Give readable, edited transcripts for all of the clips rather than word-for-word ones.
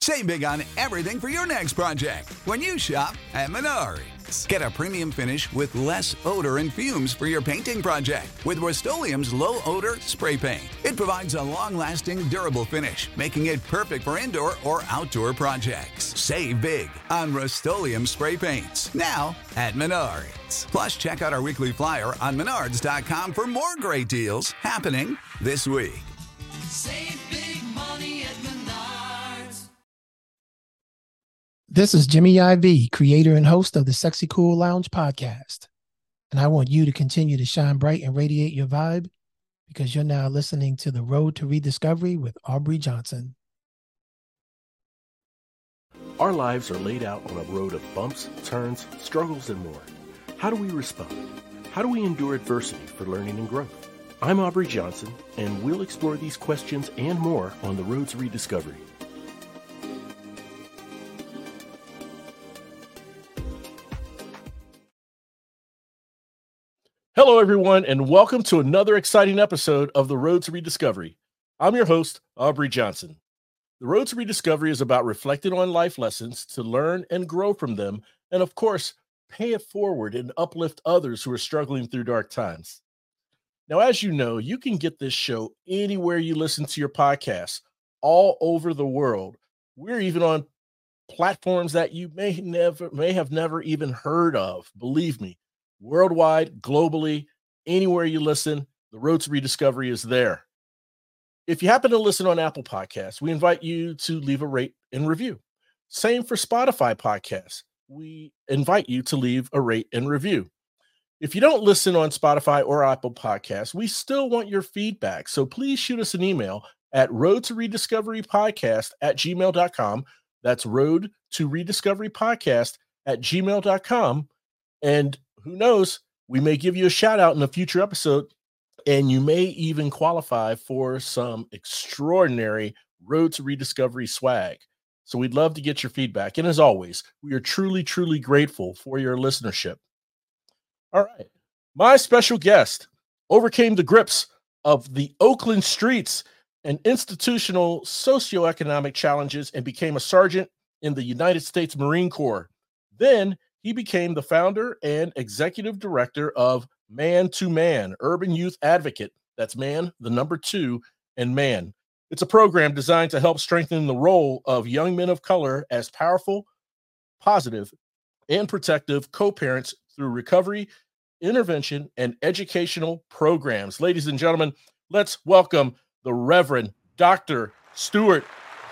Save big on everything for your next project when you shop at Menards. Get a premium finish with less odor and fumes for your painting project with Rust-Oleum's low-odor spray paint. It provides a long-lasting, durable finish, making it perfect for indoor or outdoor projects. Save big on Rust-Oleum spray paints now at Menards. Plus, check out our weekly flyer on Menards.com for more great deals happening this week. Save big money at Menards. This is Jimmy IV, creator and host of the Sexy Cool Lounge podcast. And I want you to continue to shine bright and radiate your vibe because you're now listening to The Road to Rediscovery with Aubrey Johnson. Our lives are laid out on a road of bumps, turns, struggles, and more. How do we respond? How do we endure adversity for learning and growth? I'm Aubrey Johnson, and we'll explore these questions and more on The Road to Rediscovery. Hello, everyone, and welcome to another exciting episode of The Road to Rediscovery. I'm your host, Aubrey Johnson. The Road to Rediscovery is about reflecting on life lessons to learn and grow from them, and of course, pay it forward and uplift others who are struggling through dark times. Now, as you know, you can get this show anywhere you listen to your podcasts, all over the world. We're even on platforms that you may have never even heard of. Believe me. Worldwide, globally, anywhere you listen, The Road to Rediscovery is there. If you happen to listen on Apple Podcasts, we invite you to leave a rate and review. Same for Spotify podcasts. We invite you to leave a rate and review. If you don't listen on Spotify or Apple Podcasts, we still want your feedback. So please shoot us an email at roadtorediscoverypodcast@gmail.com. That's roadtorediscoverypodcast@gmail.com. And who knows, we may give you a shout out in a future episode, and you may even qualify for some extraordinary Road to Rediscovery swag. So we'd love to get your feedback. And as always, we are truly, truly grateful for your listenership. All right. My special guest overcame the grips of the Oakland streets and institutional socioeconomic challenges and became a sergeant in the United States Marine Corps. Then he became the founder and executive director of Man to Man, Urban Youth Advocate. That's Man, the number 2, and Man. It's a program designed to help strengthen the role of young men of color as powerful, positive, and protective co-parents through recovery, intervention, and educational programs. Ladies and gentlemen, let's welcome the Reverend Dr. Stuart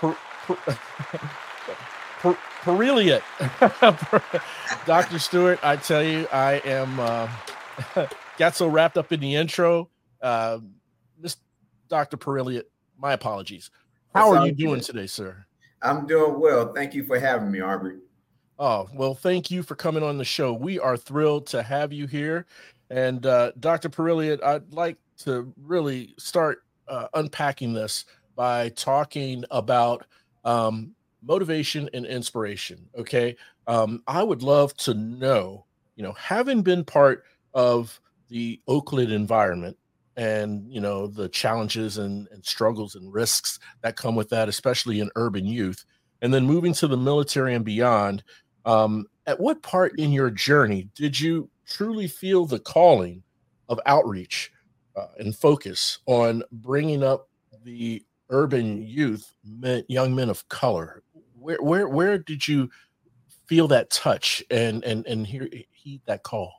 Perrelliot. Dr. Stuart, I tell you, I am got so wrapped up in the intro. This Dr. Perrelliot, my apologies. How are you doing today, sir? I'm doing well. Thank you for having me, Aubrey. Oh, well, thank you for coming on the show. We are thrilled to have you here. And Dr. Perrelliot, I'd like to really start unpacking this by talking about motivation and inspiration. Okay. I would love to know, having been part of the Oakland environment and, the challenges and struggles and risks that come with that, especially in urban youth, and then moving to the military and beyond, at what part in your journey did you truly feel the calling of outreach and focus on bringing up the urban youth, young men of color? Where did you feel that touch and heed that call?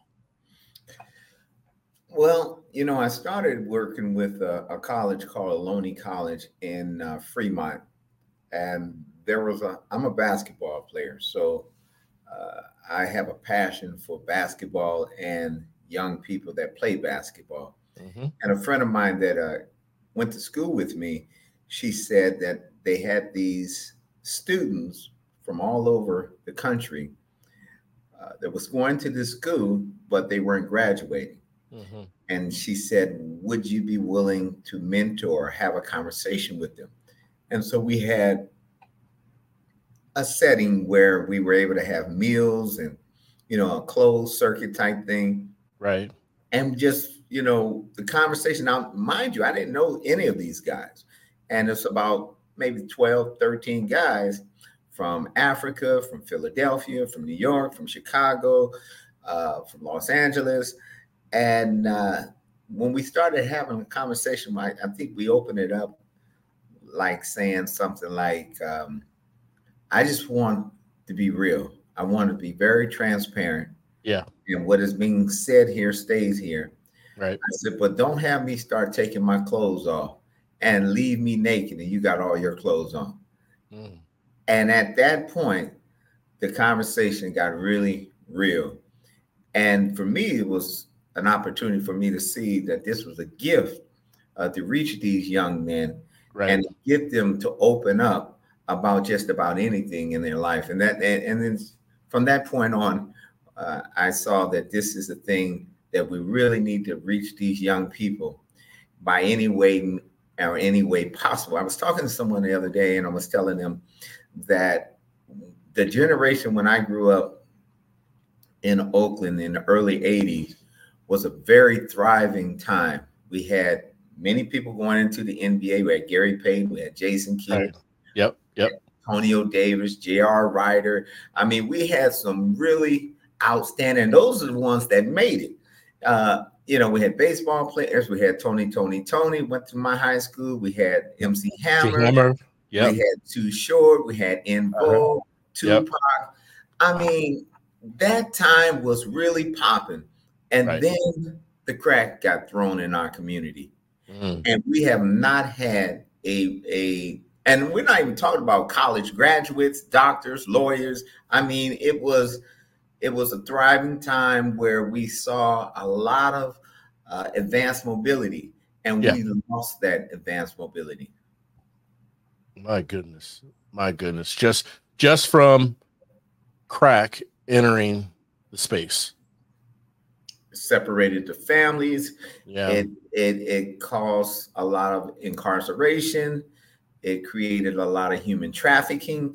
Well, I started working with a college called Ohlone College in Fremont, and I'm a basketball player, so I have a passion for basketball and young people that play basketball. Mm-hmm. And a friend of mine that went to school with me, she said that they had these students from all over the country that was going to this school, but they weren't graduating. Mm-hmm. And she said, would you be willing to mentor, have a conversation with them? And so we had a setting where we were able to have meals and, a closed circuit type thing. Right. And just, the conversation. Now, mind you, I didn't know any of these guys. And it's about maybe 12, 13 guys. from Africa, from Philadelphia, from New York, from Chicago, from Los Angeles. And when we started having a conversation, I think we opened it up like saying something like, I just want to be real. I want to be very transparent. Yeah. And what is being said here stays here. Right. I said, but don't have me start taking my clothes off and leave me naked and you got all your clothes on. Mm. And at that point, the conversation got really real. And for me, it was an opportunity for me to see that this was a gift to reach these young men and get them to open up about just about anything in their life. And then from that point on, I saw that this is a thing that we really need to reach these young people by any way or any way possible. I was talking to someone the other day and I was telling them that the generation when I grew up in Oakland in the early 80s was a very thriving time. We had many people going into the NBA. We had Gary Payton, we had Jason Kidd. Right. Yep. Antonio Davis, J.R. Ryder. I mean, we had some really outstanding. Those are the ones that made it. We had baseball players. We had Tony went to my high school. We had MC Hammer. Yep. We had Too Short. We had En Vogue, Tupac. Yep. I mean, that time was really popping. And then the crack got thrown in our community. Mm. And we have not had and we're not even talking about college graduates, doctors, lawyers. I mean, it was a thriving time where we saw a lot of advanced mobility, and we lost that advanced mobility. My goodness. Just from crack entering the space. Separated the families. Yeah. It caused a lot of incarceration. It created a lot of human trafficking.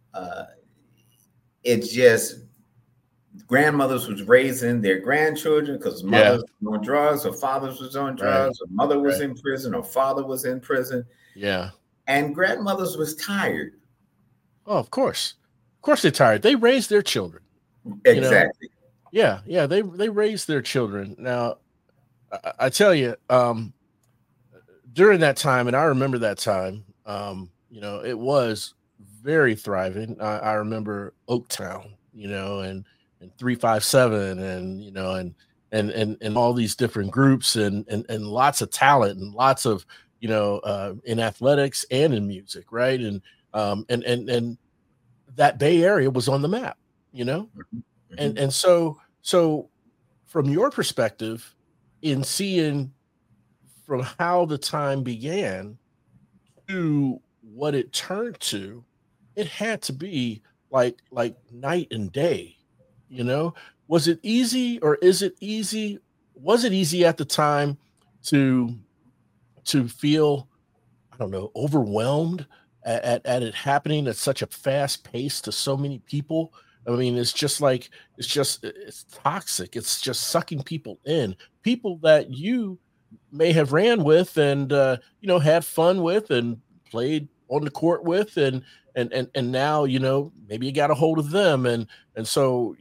Grandmothers was raising their grandchildren because mothers were on drugs or fathers was on drugs or mother was in prison or father was in prison. Yeah. And grandmothers was tired. Oh, of course. Of course they're tired. They raised their children. Exactly. Yeah. They raised their children. Now, I tell you, during that time, and I remember that time, it was very thriving. I remember Oaktown, and 357 and all these different groups and lots of talent and lots of, in athletics and in music. Right. And that Bay Area was on the map, Mm-hmm. and so from your perspective in seeing from how the time began to what it turned to, it had to be like night and day, Was it easy or is it easy? Was it easy at the time to feel, I don't know, overwhelmed at it happening at such a fast pace to so many people? I mean, it's toxic. It's just sucking people in, people that you may have ran with and, had fun with and played on the court with and now, maybe you got a hold of them. And so,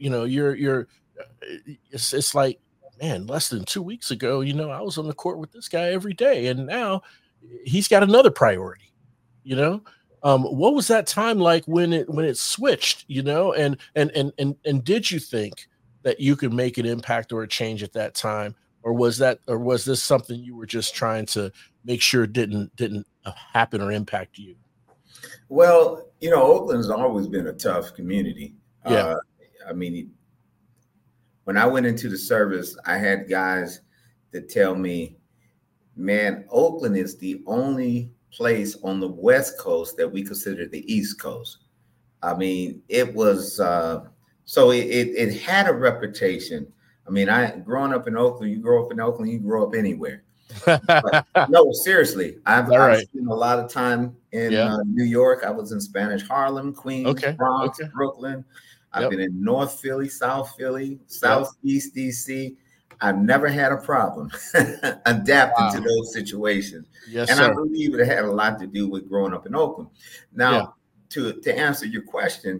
it's like, man, less than 2 weeks ago, I was on the court with this guy every day. And now he's got another priority, what was that time like when it switched, and did you think that you could make an impact or a change at that time? Or was this something you were just trying to make sure didn't happen or impact you? Well, Oakland's always been a tough community. Yeah. I mean, when I went into the service, I had guys that tell me, man, Oakland is the only place on the West Coast that we consider the East Coast. I mean, it was so it had a reputation. I mean, growing up in Oakland, you grow up in Oakland, you grow up anywhere. But, no, seriously, I've spent a lot of time in New York. I was in Spanish Harlem, Queens, Bronx, Brooklyn. I've been in North Philly, South Philly, Southeast DC. I've never had a problem adapting to those situations. Yes, and sir. I believe it had a lot to do with growing up in Oakland. Now, to answer your question,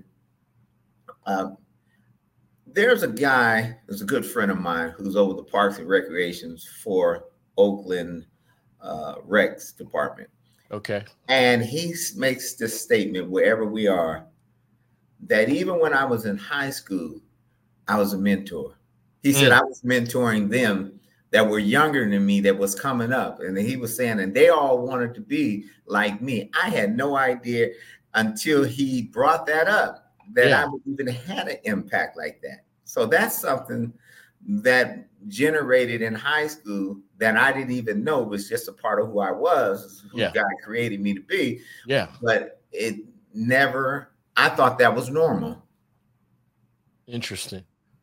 there's a guy who's a good friend of mine who's over the Parks and Recreations for Oakland Recs Department. Okay. And he makes this statement wherever we are that even when I was in high school, I was a mentor. He said I was mentoring them that were younger than me that was coming up. And he was saying, and they all wanted to be like me. I had no idea until he brought that up that I would even had an impact like that. So that's something that generated in high school that I didn't even know was just a part of who I was, who God created me to be. Yeah. But it never, I thought that was normal. Interesting.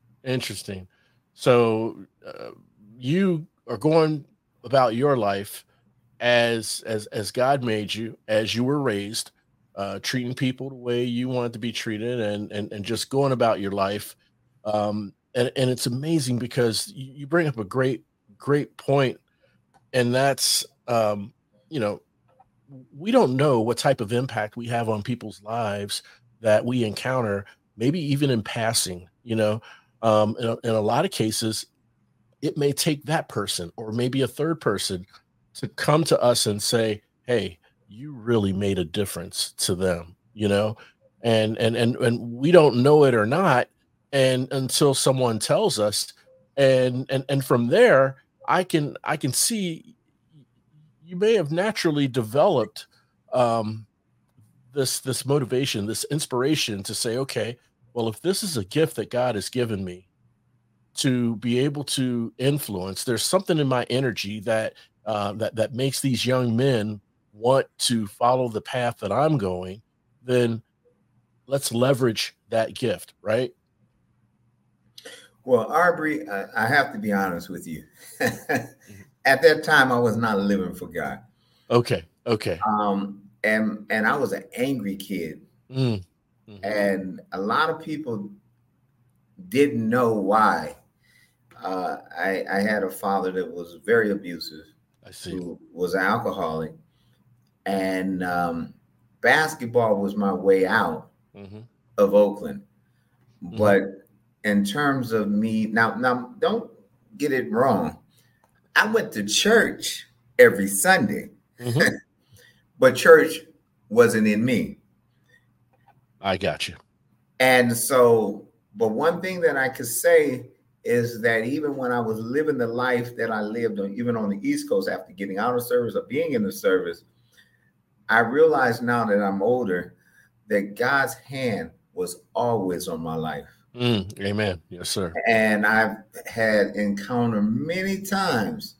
So you are going about your life as God made you, as you were raised, treating people the way you wanted to be treated, and just going about your life. And it's amazing because you bring up a great point, and that's we don't know what type of impact we have on people's lives that we encounter, maybe even in passing. In a lot of cases, it may take that person or maybe a third person to come to us and say, hey, you really made a difference to them, and we don't know it or not. And until someone tells us, and from there, I can see you may have naturally developed this motivation, this inspiration to say, okay, well, if this is a gift that God has given me to be able to influence, there's something in my energy that makes these young men want to follow the path that I'm going, then let's leverage that gift, right? Well, Arbery, I have to be honest with you. At that time, I was not living for God. Okay. And I was an angry kid. Mm-hmm. And a lot of people didn't know why. I had a father that was very abusive. I see. Who was an alcoholic. And basketball was my way out of Oakland. But in terms of me, now don't get it wrong. I went to church every Sunday, but church wasn't in me. I got you. And so, but one thing that I could say is that even when I was living the life that I lived on, even on the East Coast, after getting out of service or being in the service, I realize now that I'm older that God's hand was always on my life. Amen. Yes, sir. And I've had encountered many times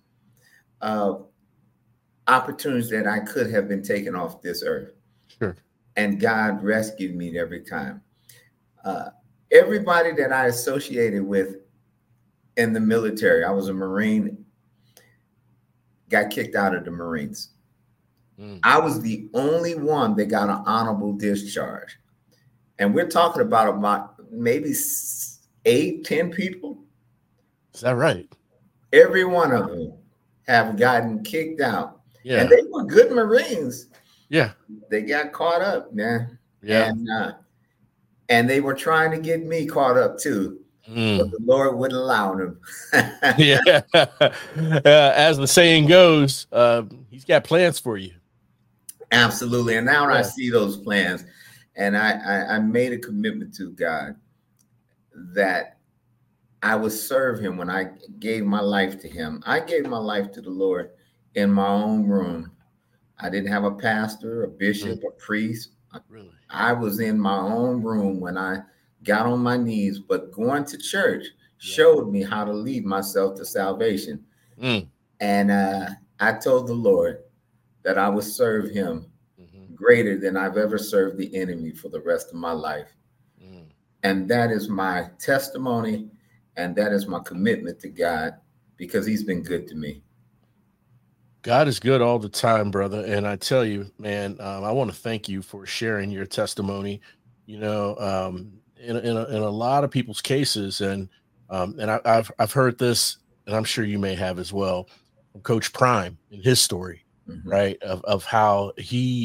opportunities that I could have been taken off this earth. Sure. And God rescued me every time. Everybody that I associated with in the military, I was a Marine, got kicked out of the Marines. I was the only one that got an honorable discharge. And we're talking about maybe 8-10 people. Is that right? Every one of them have gotten kicked out. Yeah. And they were good Marines. Yeah. They got caught up, man. Yeah. And they were trying to get me caught up too. But the Lord wouldn't allow them. Yeah. As the saying goes, he's got plans for you. Absolutely. And now I see those plans. And I made a commitment to God that I would serve him when I gave my life to him. I gave my life to the Lord in my own room. I didn't have a pastor, a bishop, a priest. Really? I was in my own room when I got on my knees, but going to church showed me how to lead myself to salvation. And I told the Lord that I would serve him greater than I've ever served the enemy for the rest of my life. And that is my testimony, and that is my commitment to God, because he's been good to me. God is good all the time, brother. And I tell you, man, I want to thank you for sharing your testimony. In a lot of people's cases, and I've heard this, and I'm sure you may have as well, from Coach Prime in his story, right, of how he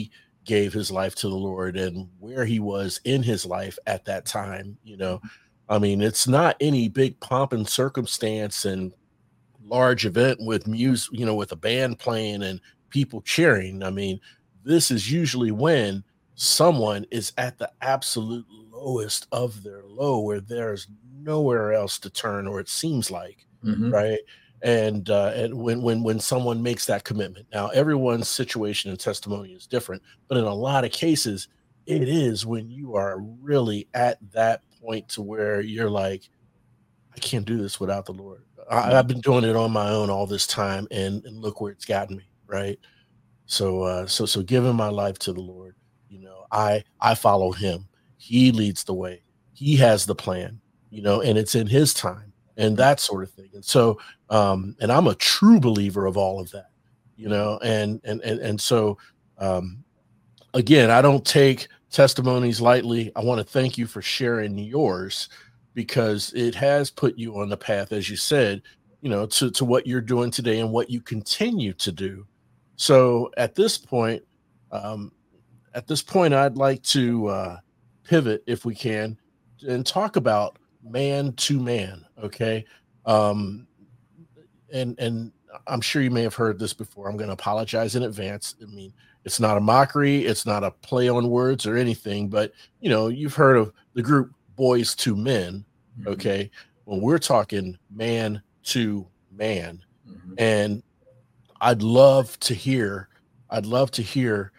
gave his life to the Lord and where he was in his life at that time. I mean, it's not any big pomp and circumstance and large event with music, with a band playing and people cheering. I mean, this is usually when someone is at the absolute lowest of their low, where there's nowhere else to turn, or it seems like, Mhm. right? And when someone makes that commitment. Now, everyone's situation and testimony is different, but in a lot of cases, it is when you are really at that point to where you're like, I can't do this without the Lord. I've been doing it on my own all this time, and look where it's gotten me, right? So giving my life to the Lord, I follow him. He leads the way. He has the plan, and it's in his time and that sort of thing. And so, and I'm a true believer of all of that, and so, again, I don't take testimonies lightly. I want to thank you for sharing yours, because it has put you on the path, as you said, to what you're doing today and what you continue to do. So um, at this point, I'd like to pivot, if we can, and talk about man to man. Okay. Um, and I'm sure you may have heard this before. I'm going to apologize in advance. I mean, it's not a mockery, it's not a play on words or anything, but you've heard of the group Boys to Men. Mhm. Okay. When we're talking man to man, Mhm. and I'd love to hear, I'd love to hear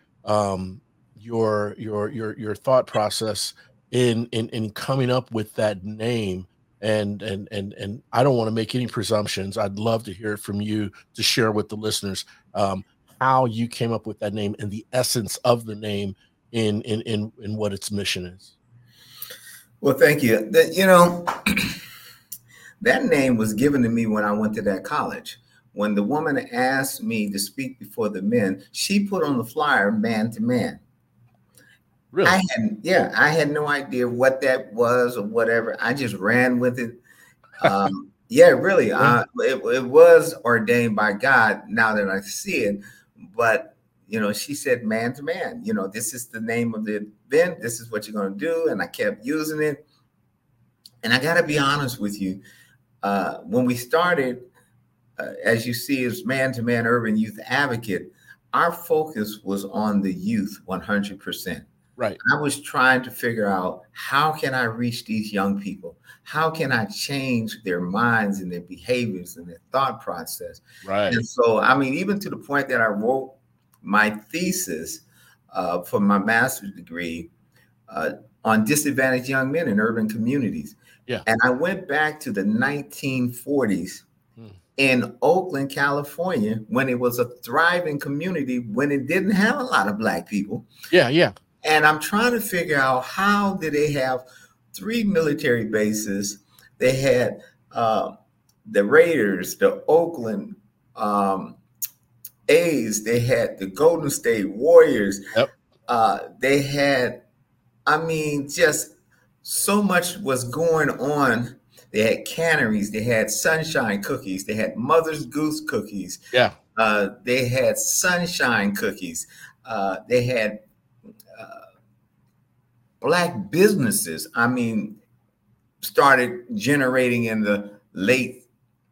your thought process in coming up with that name. And I don't want to make any presumptions. I'd love to hear it from you to share with the listeners how you came up with that name and the essence of the name in what its mission is. Well, thank you. That name was given to me when I went to that college. When the woman asked me to speak before the men, she put on the flyer "man to man." Really? I had no idea what that was or whatever. I just ran with it. Yeah, really. Yeah. It was ordained by God now that I see it. But, she said man to man, this is the name of the event. This is what you're going to do. And I kept using it. And I got to be honest with you. When we started, as you see, as Man to Man Urban Youth Advocate, our focus was on the youth 100%. Right. I was trying to figure out, how can I reach these young people? How can I change their minds and their behaviors and their thought process? Right. And so, I mean, even to the point that I wrote my thesis for my master's degree on disadvantaged young men in urban communities. Yeah. And I went back to the 1940s in Oakland, California, when it was a thriving community, when it didn't have a lot of Black people. Yeah. Yeah. And I'm trying to figure out, how did they have 3 military bases? They had the Raiders, the Oakland A's, they had the Golden State Warriors. Yep. They had, just so much was going on. They had canneries, they had sunshine cookies, they had Mother's Goose cookies. Yeah. They had sunshine cookies. They had Black businesses, started generating in the late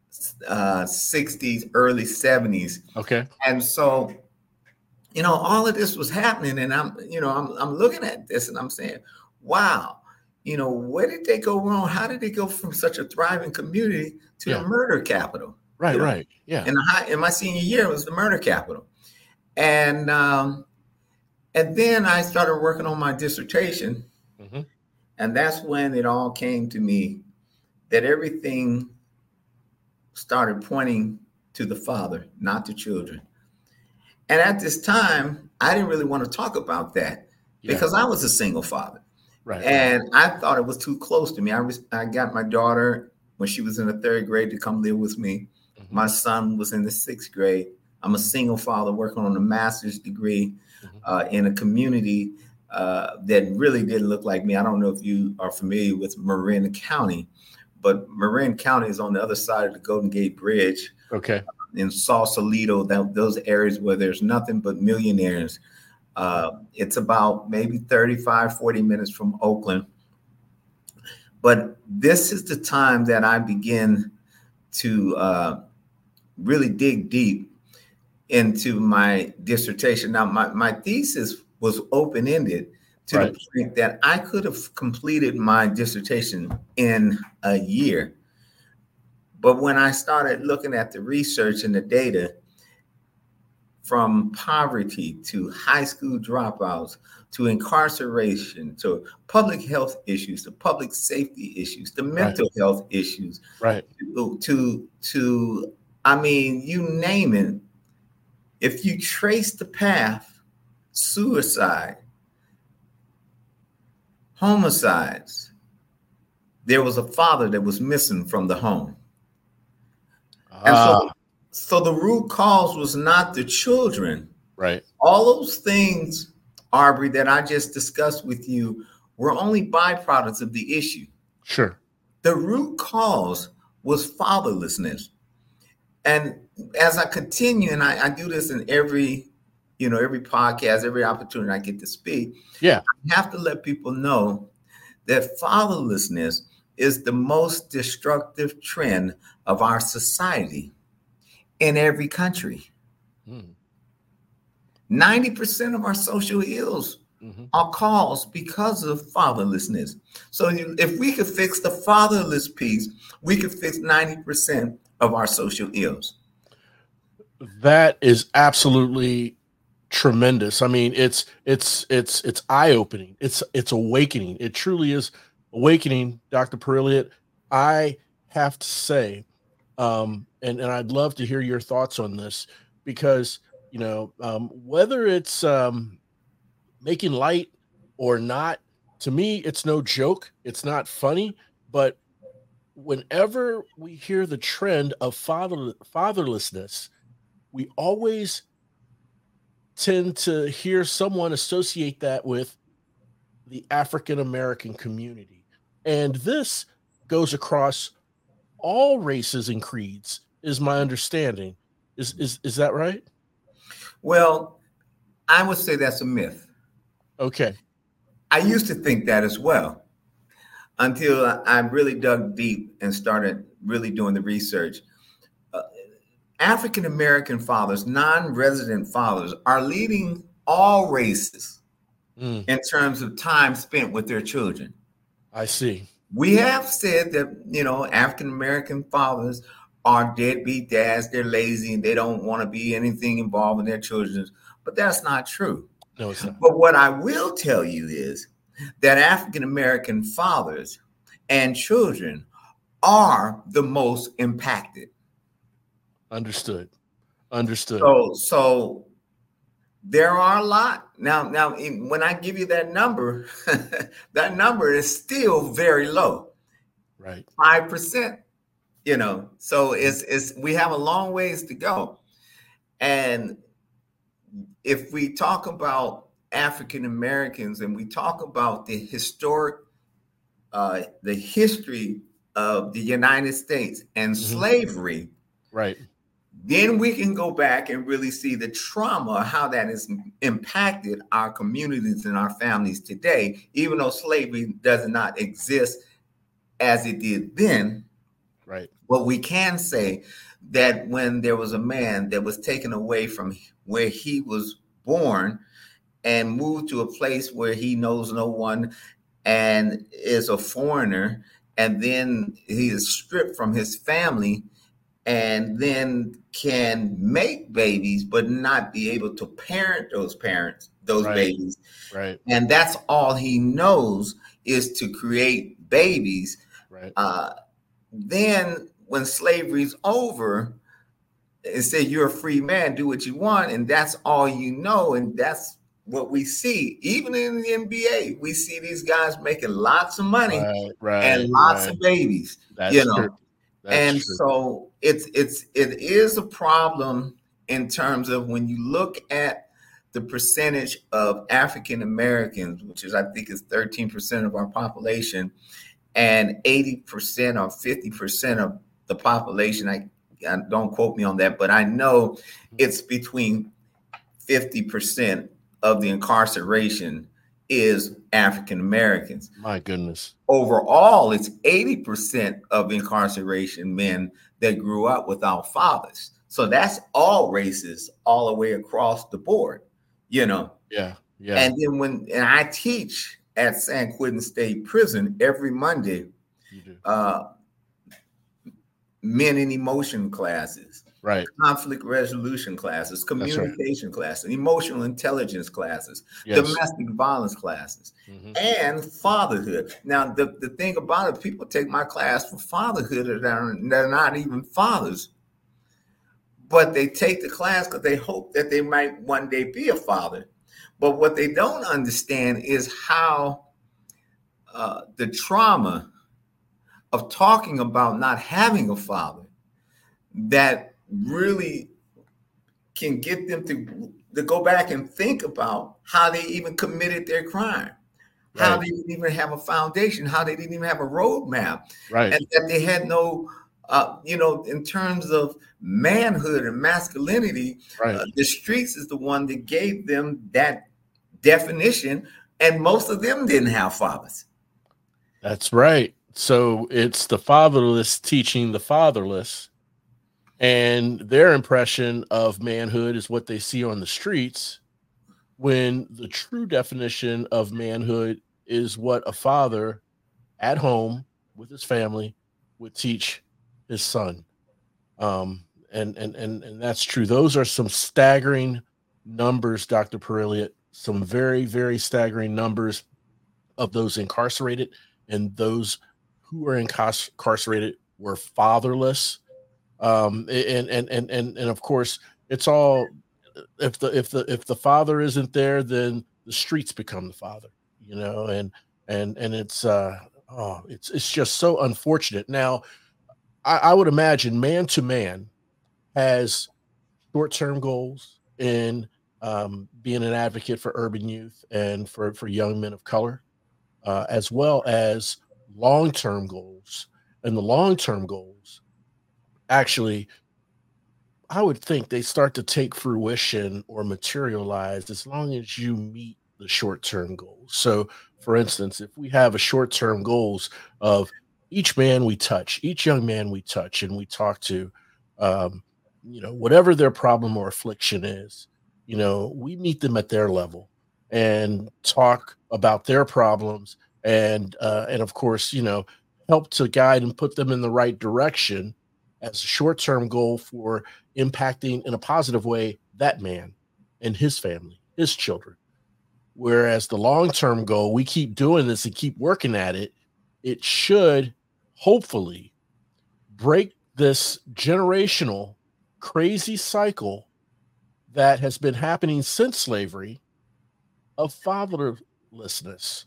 60s, early 70s. Okay. And so, all of this was happening, and I'm looking at this and I'm saying, wow, where did they go wrong? How did they go from such a thriving community to the murder capital? Right. Right. Yeah. In my senior year, it was the murder capital. And then I started working on my dissertation. Mm-hmm. And that's when it all came to me that everything started pointing to the Father, not the children. And at this time, I didn't really want to talk about that because I was a single father. Right. And I thought it was too close to me. I got my daughter when she was in the 3rd grade to come live with me. Mm-hmm. My son was in the 6th grade. I'm a single father working on a master's degree in a community that really didn't look like me. I don't know if you are familiar with Marin County, but Marin County is on the other side of the Golden Gate Bridge. Okay. In Sausalito, those areas where there's nothing but millionaires. It's about maybe 35, 40 minutes from Oakland. But this is the time that I begin to really dig deep into my dissertation. Now, my thesis was open-ended to the point that I could have completed my dissertation in a year. But when I started looking at the research and the data, from poverty to high school dropouts, to incarceration, to public health issues, to public safety issues, to mental health issues, to I mean, you name it. If you trace the path, suicide, homicides, there was a father that was missing from the home. And so the root cause was not the children. Right. All those things, Aubrey, that I just discussed with you were only byproducts of the issue. Sure. The root cause was fatherlessness. And as I continue, and I do this in every podcast, every opportunity I get to speak, I have to let people know that fatherlessness is the most destructive trend of our society in every country. 90% of our social ills are caused because of fatherlessness. So if we could fix the fatherless piece, we could fix 90% of our social ills. That is absolutely tremendous. I mean, it's eye-opening. It's awakening. It truly is awakening, Dr. Perilliot. I have to say, and I'd love to hear your thoughts on this, because whether it's making light or not, to me, it's no joke. It's not funny, but whenever we hear the trend of fatherlessness, we always tend to hear someone associate that with the African American community. And this goes across all races and creeds, is my understanding. Is that right? Well, I would say that's a myth. Okay. I used to think that as well, until I really dug deep and started really doing the research. African American fathers, non-resident fathers, are leading all races in terms of time spent with their children. I see. We have said that, African American fathers are deadbeat dads. They're lazy and they don't want to be anything involved in their children. But that's not true. No, it's not. But what I will tell you is that African American fathers and children are the most impacted. Understood. So there are a lot. Now, when I give you that number, that number is still very low. Right. 5%, so it's we have a long ways to go. And if we talk about African Americans and we talk about the history of the United States and slavery, right, then we can go back and really see the trauma, how that has impacted our communities and our families today, even though slavery does not exist as it did then. Right. But we can say that when there was a man that was taken away from where he was born and moved to a place where he knows no one and is a foreigner, and then he is stripped from his family and then can make babies but not be able to parent those babies. Right. And that's all he knows is to create babies. Right. Then when slavery's over, it said you're a free man, do what you want, and that's all you know. And that's what we see. Even in the NBA, we see these guys making lots of money and lots of babies. That's true. And so it is a problem in terms of when you look at the percentage of African Americans, which is, I think, is 13% of our population, and 80% or 50% of the population. I don't quote me on that, but I know it's between 50% of the incarceration is African Americans. My goodness. Overall, it's 80% of incarceration men that grew up without fathers. So that's all races, all the way across the board, you know. Yeah. And then and I teach at San Quentin State Prison every Monday, You do. men in emotion classes, Right. conflict resolution classes, communication classes, emotional intelligence classes, Yes. domestic violence classes, Mhm. and fatherhood. Now, the thing about it, people take my class for fatherhood that they're not even fathers, but they take the class because they hope that they might one day be a father. But what they don't understand is how the trauma of talking about not having a father that really can get them to go back and think about how they even committed their crime, how Right. they didn't even have a foundation, how they didn't even have a roadmap, Right. and that they had no, in terms of manhood and masculinity, Right. the streets is the one that gave them that definition, and most of them didn't have fathers. That's right. So it's the fatherless teaching the fatherless, and their impression of manhood is what they see on the streets, when the true definition of manhood is what a father at home with his family would teach his son. And that's true. Those are some staggering numbers, Dr. Perilliot, some very, very staggering numbers of those incarcerated, and those who are incarcerated were fatherless. And of course, it's all, if the father isn't there, then the streets become the father, you know, and it's just so unfortunate. Now, I would imagine Man to Man has short-term goals in being an advocate for urban youth and for young men of color, as well as long-term goals. And the long-term goals, actually, I would think they start to take fruition or materialize as long as you meet the short-term goals. So, for instance, if we have a short-term goals of each man we touch, each young man we touch, and we talk to, whatever their problem or affliction is, we meet them at their level and talk about their problems, and of course, help to guide and put them in the right direction as a short-term goal for impacting in a positive way that man and his family, his children. Whereas the long-term goal, we keep doing this and keep working at it, it should hopefully break this generational crazy cycle that has been happening since slavery of fatherlessness.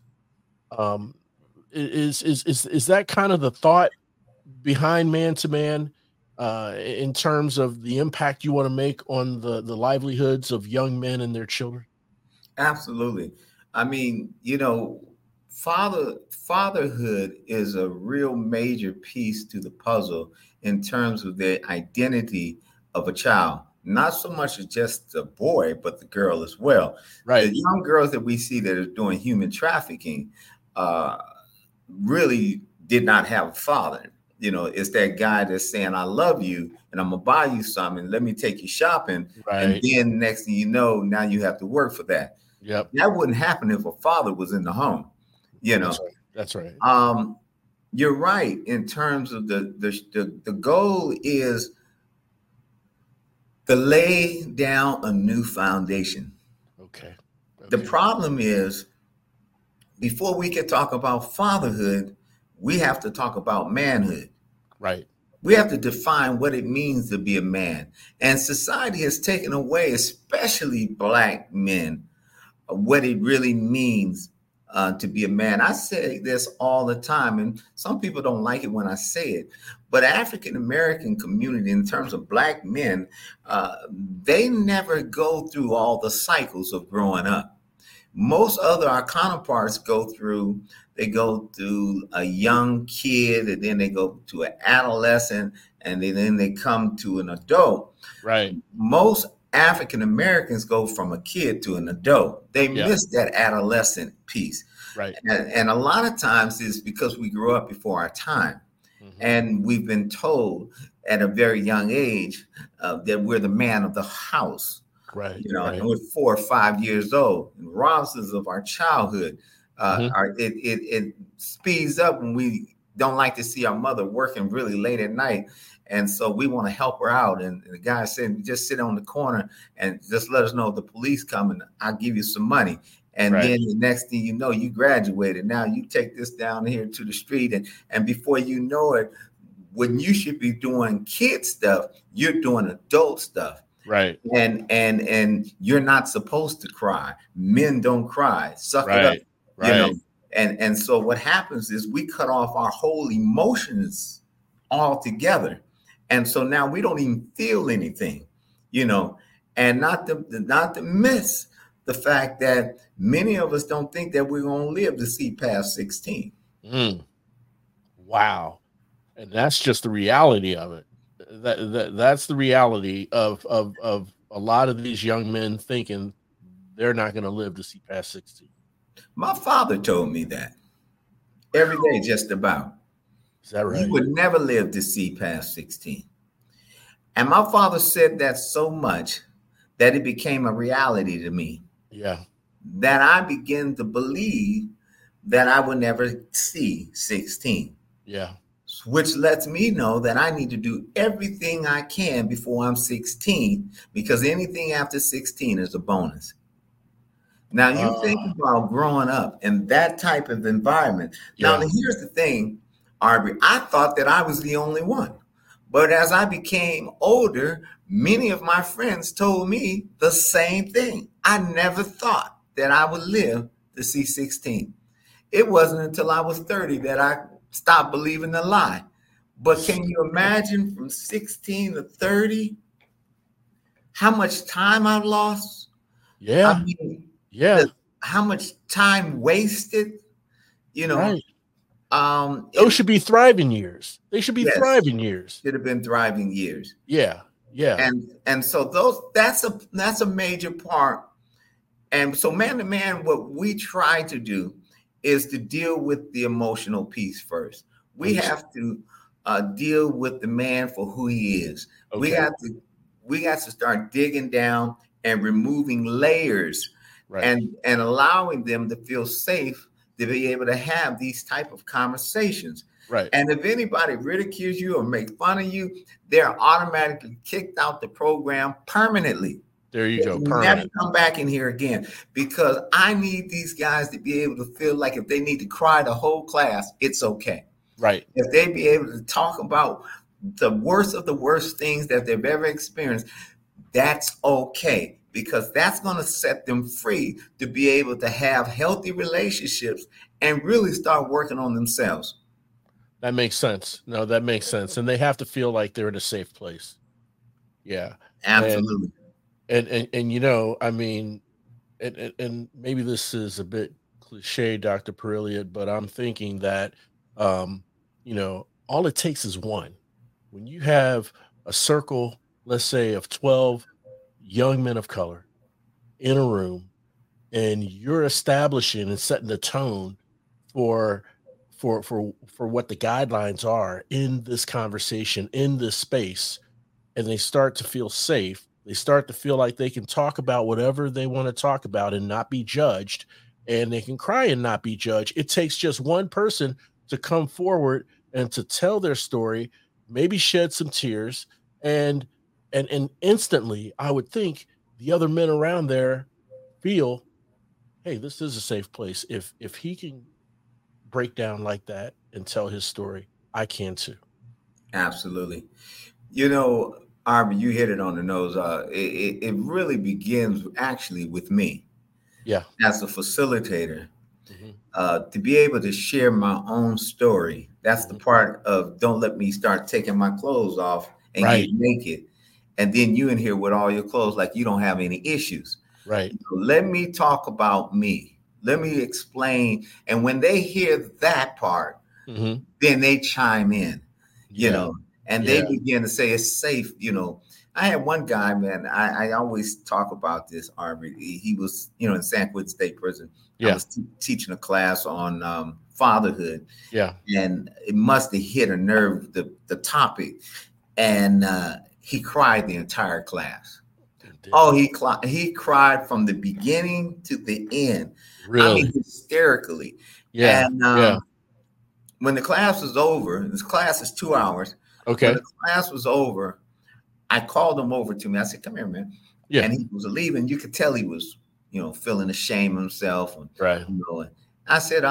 Is that kind of the thought behind Man to Man, in terms of the impact you want to make on the livelihoods of young men and their children? Absolutely. I mean, fatherhood is a real major piece to the puzzle in terms of the identity of a child. Not so much as just the boy, but the girl as well. Right. The young girls that we see that are doing human trafficking really did not have a father. It's that guy that's saying, I love you and I'm going to buy you something. Let me take you shopping. Right. And then next thing you know, now you have to work for that. Yep. That wouldn't happen if a father was in the home. That's right. You're right in terms of the goal is to lay down a new foundation. Okay. The problem is, before we can talk about fatherhood, we have to talk about manhood. Right. We have to define what it means to be a man. And society has taken away, especially Black men, what it really means to be a man. I say this all the time, and some people don't like it when I say it, but African American community, in terms of Black men, they never go through all the cycles of growing up. Most other our counterparts go through a young kid, and then they go to an adolescent, and then they come to an adult. Right. Most African Americans go from a kid to an adult. They Yeah. miss that adolescent piece. Right. And a lot of times it's because we grew up before our time. Mhm. And we've been told at a very young age that we're the man of the house. Right. You know, Right. and we're 4 or 5 years old. And Robsons of our childhood. Mhm. It speeds up when we don't like to see our mother working really late at night. And so we want to help her out. And the guy said, just sit on the corner and just let us know if the police come and I'll give you some money. And Right. then the next thing you know, you graduated. Now you take this down here to the street. And before you know it, when you should be doing kid stuff, you're doing adult stuff. Right. And you're not supposed to cry. Men don't cry. Suck it up. Right. You know, Right. and so what happens is we cut off our whole emotions altogether. And so now we don't even feel anything, you know, and not to miss the fact that many of us don't think that we're going to live to see past 16. Mm. Wow. And that's just the reality of it. That's the reality of a lot of these young men thinking they're not going to live to see past 16. My father told me that every day, just about. Is that right? You would never live to see past 16. And my father said that so much that it became a reality to me, Yeah. that I began to believe that I would never see 16, Yeah. which lets me know that I need to do everything I can before I'm 16, because anything after 16 is a bonus. Now, you think about growing up in that type of environment. Now, Yeah. here's the thing, Arby. I thought that I was the only one. But as I became older, many of my friends told me the same thing. I never thought that I would live to see 16. It wasn't until I was 30 that I stopped believing the lie. But can you imagine from 16 to 30, how much time I've lost? Yeah. I mean, Yeah. how much time wasted, you know? Right. It Those should be thriving years. They should be Yes. thriving years. should have been thriving years. Yeah. Yeah. And so that's a major part. And so man to man, what we try to do is to deal with the emotional piece first. We have to deal with the man for who he is. We Okay. got to start digging down and removing layers, Right. and allowing them to feel safe to be able to have these type of conversations. Right. And if anybody ridicules you or make fun of you, they're automatically kicked out the program permanently. There you They go. can never Permanent. come back in here again, because I need these guys to be able to feel like if they need to cry the whole class, it's okay. Right. If they be able to talk about the worst of the worst things that they've ever experienced, that's okay, because that's going to set them free to be able to have healthy relationships and really start working on themselves. That makes sense. No, that makes sense. And they have to feel like they're in a safe place. Yeah. Absolutely. And you know, I mean, and maybe this is a bit cliche, Dr. Perilliot, but I'm thinking that you know, all it takes is one. When you have a circle, let's say of 12 young men of color in a room, and you're establishing and setting the tone for what the guidelines are in this conversation, in this space, and they start to feel safe. They start to feel like they can talk about whatever they want to talk about and not be judged, and they can cry and not be judged. It takes just one person to come forward and to tell their story, maybe shed some tears, and instantly, I would think the other men around there feel, hey, this is a safe place. If he can break down like that and tell his story, I can too. Absolutely. You know, Arby, you hit it on the nose. It really begins actually with me. Yeah. As a facilitator, Mhm. to be able to share my own story. That's the part of don't let me start taking my clothes off and Right. get naked. And then you in here with all your clothes like you don't have any issues. Right. Let me talk about me. Let me explain. And when they hear that part, hmm then they chime in, you Yeah. know, and they Yeah. begin to say it's safe, you know. I had one guy, man. I always talk about this, Arby. He was, in San Quentin State Prison. Yeah. I was teaching a class on fatherhood. Yeah. And it must have hit a nerve, the topic. And he cried the entire class. Oh, he cried from the beginning to the end. Really? I mean, hysterically. Yeah. And when the class was over, this class is 2 hours. Okay. When the class was over, I called him over to me. I said, "Come here, man." Yeah. And he was leaving. You could tell he was, feeling ashamed of himself. And, Right. I said,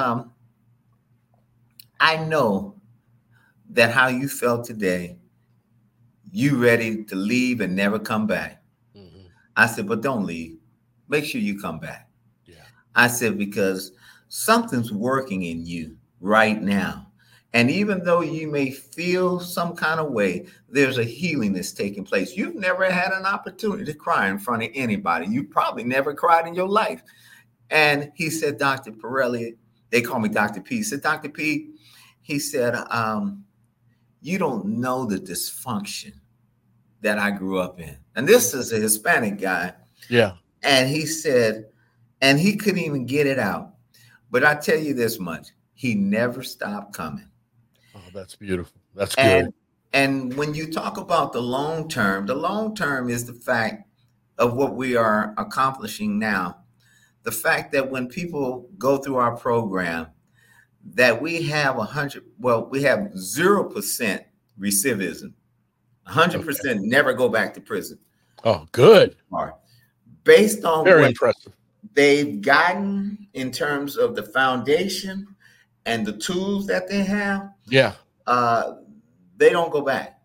I know that how you felt today, you ready to leave and never come back. Mm-hmm. I said, but don't leave. Make sure you come back. Yeah. I said, because something's working in you right now. And even though you may feel some kind of way, there's a healing that's taking place. You've never had an opportunity to cry in front of anybody. You probably never cried in your life. And he said, Dr. Pirelli, they call me Dr. P. He said, Dr. P, he said, you don't know the dysfunction that I grew up in. And this is a Hispanic guy. Yeah. And he said, and he couldn't even get it out. But I tell you this much, he never stopped coming. Oh, that's beautiful. That's good. And when you talk about the long term is the fact of what we are accomplishing now. The fact that when people go through our program, that we have we have 0% recidivism, 100% never go back to prison. Oh, good. Based on Very what impressive they've gotten in terms of the foundation and the tools that they have. Yeah. They don't go back.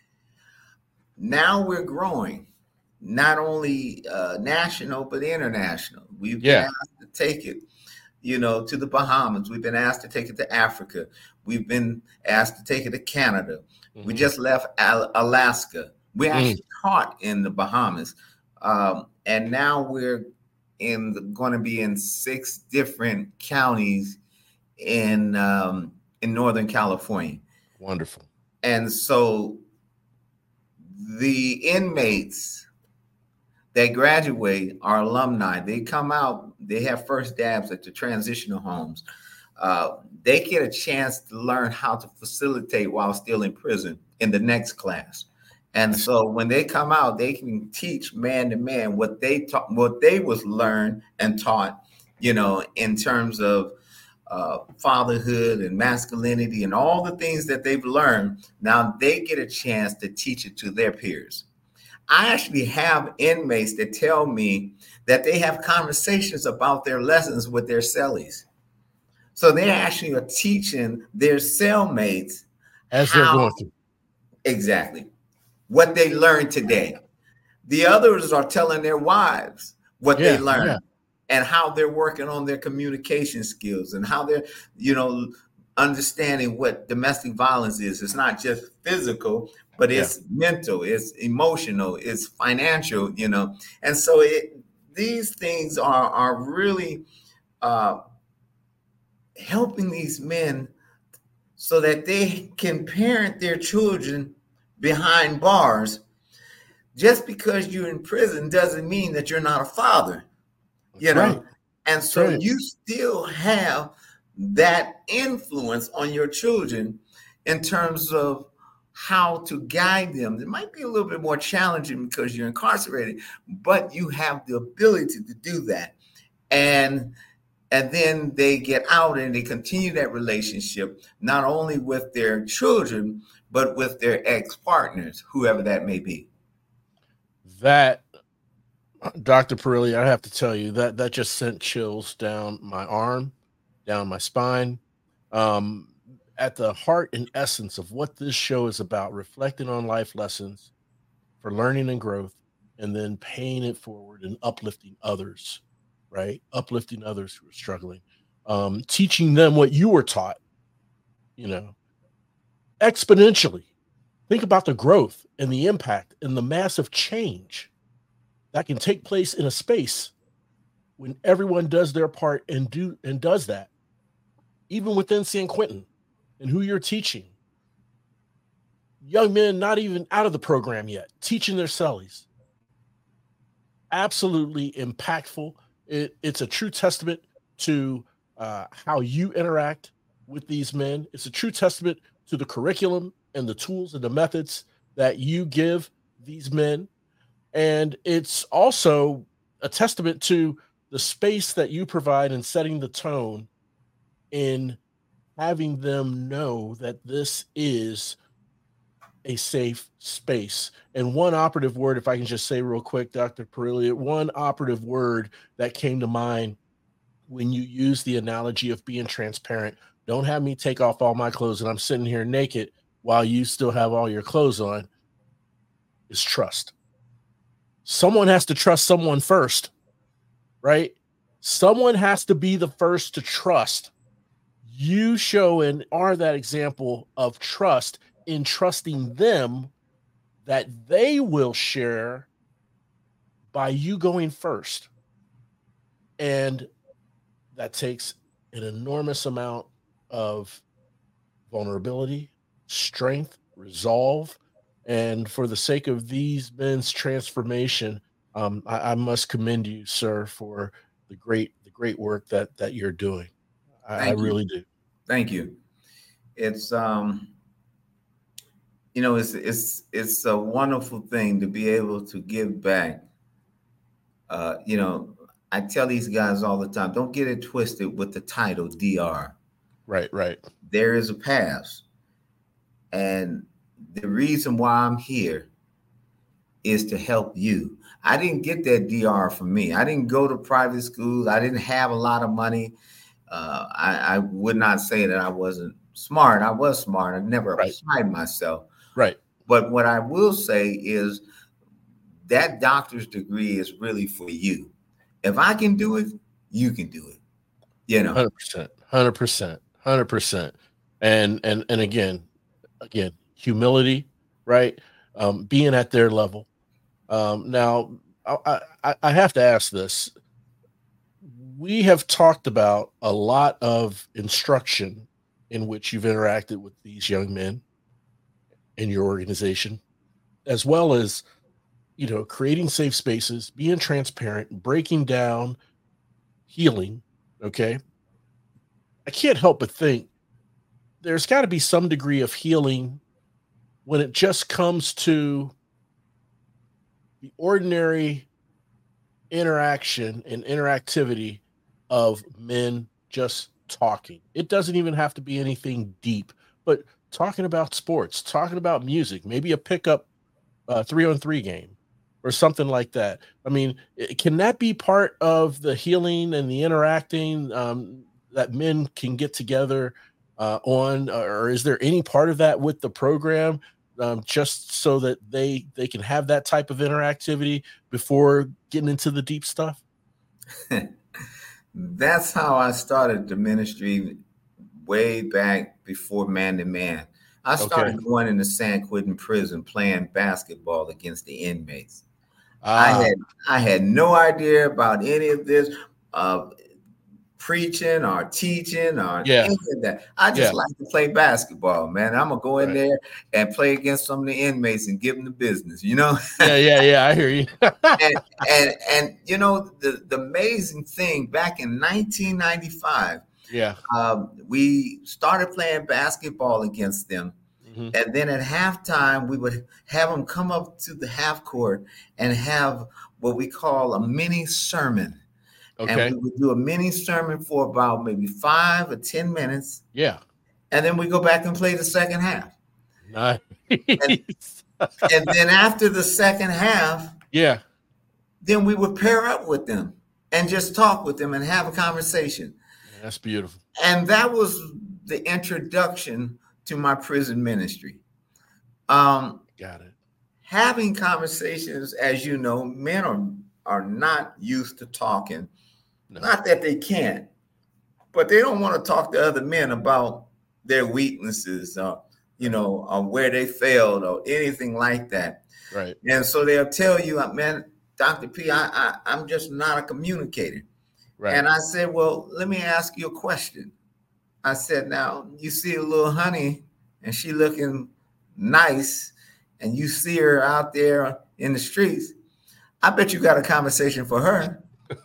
Now we're growing, not only national, but international. We've been asked to take it, to the Bahamas. We've been asked to take it to Africa. We've been asked to take it to Canada. Mm-hmm. We just left Alaska. We actually taught in the Bahamas. And now we're going to be in 6 different counties in Northern California. Wonderful. And so the inmates that graduate are alumni. They come out, they have first dabs at the transitional homes. They get a chance to learn how to facilitate while still in prison in the next class. And so when they come out, they can teach man to man what they taught, what they was learned and taught, in terms of fatherhood and masculinity and all the things that they've learned. Now they get a chance to teach it to their peers. I actually have inmates that tell me that they have conversations about their lessons with their cellies. So they actually are teaching their cellmates as they're going through. Exactly. What they learned today. The others are telling their wives what they learned and how they're working on their communication skills and how they're, understanding what domestic violence is. It's not just physical, but it's mental, it's emotional, it's financial, And so these things are really helping these men so that they can parent their children behind bars. Just because you're in prison doesn't mean that you're not a father, Right. And so you still have that influence on your children in terms of how to guide them. It might be a little bit more challenging because you're incarcerated, but you have the ability to do that. And then they get out and they continue that relationship, not only with their children, but with their ex-partners, whoever that may be. That, Dr. Pirelli, I have to tell you, that just sent chills down my arm, down my spine. At the heart and essence of what this show is about, reflecting on life lessons for learning and growth, and then paying it forward and uplifting others, right? Uplifting others who are struggling, teaching them what you were taught, exponentially. Think about the growth and the impact and the massive change that can take place in a space when everyone does their part and does that, even within San Quentin and who you're teaching. young men not even out of the program yet, teaching their cellies. Absolutely impactful. It's a true testament to how you interact with these men. It's a true testament to the curriculum and the tools and the methods that you give these men. And it's also a testament to the space that you provide in setting the tone in having them know that this is a safe space. And one operative word, if I can just say real quick, Dr. Perillia, one operative word that came to mind when you use the analogy of being transparent. Don't have me take off all my clothes and I'm sitting here naked while you still have all your clothes on, is trust. Someone has to trust someone first, right? Someone has to be the first to trust. You show and are that example of trust in trusting them that they will share by you going first. And that takes an enormous amount of vulnerability, strength, resolve. And for the sake of these men's transformation, I must commend you, sir, for the great work that you're doing. I really do. Thank you. It's it's a wonderful thing to be able to give back. I tell these guys all the time, don't get it twisted with the title DR. Right. There is a past. And the reason why I'm here is to help you. I didn't get that DR from me. I didn't go to private schools. I didn't have a lot of money. I would not say that I wasn't smart. I was smart. I never applied myself. Right. But what I will say is that doctor's degree is really for you. If I can do it, you can do it. 100%. And again, humility, right? Being at their level. Now, I have to ask this. We have talked about a lot of instruction in which you've interacted with these young men in your organization, as well as, creating safe spaces, being transparent, breaking down, healing. Okay. I can't help but think there's got to be some degree of healing when it just comes to the ordinary interaction and interactivity of men just talking. It doesn't even have to be anything deep, but talking about sports, talking about music, maybe a pickup 3-on-3 game or something like that. I mean, can that be part of the healing and the interacting that men can get together on, or is there any part of that with the program just so that they can have that type of interactivity before getting into the deep stuff? That's how I started the ministry way back before Man to Man. I started going into San Quentin prison playing basketball against the inmates. I had no idea about any of this preaching or teaching or any of that. I just like to play basketball, man. I'm gonna go in there and play against some of the inmates and give them the business, Yeah, I hear you. and the amazing thing, back in 1995, we started playing basketball against them. Mm-hmm. And then at halftime, we would have them come up to the half court and have what we call a mini sermon. Okay. And we would do a mini sermon for about maybe 5 or 10 minutes. Yeah. And then we go back and play the second half. Nice. And then after the second half, then we would pair up with them and just talk with them and have a conversation. That's beautiful. And that was the introduction to my prison ministry. Got it. Having conversations, as you know, men are not used to talking. No. Not that they can't, but they don't want to talk to other men about their weaknesses, or where they failed or anything like that. Right. And so they'll tell you, man, Dr. P, I'm just not a communicator. Right. And I said, well, let me ask you a question. I said, now you see a little honey and she looking nice and you see her out there in the streets, I bet you got a conversation for her.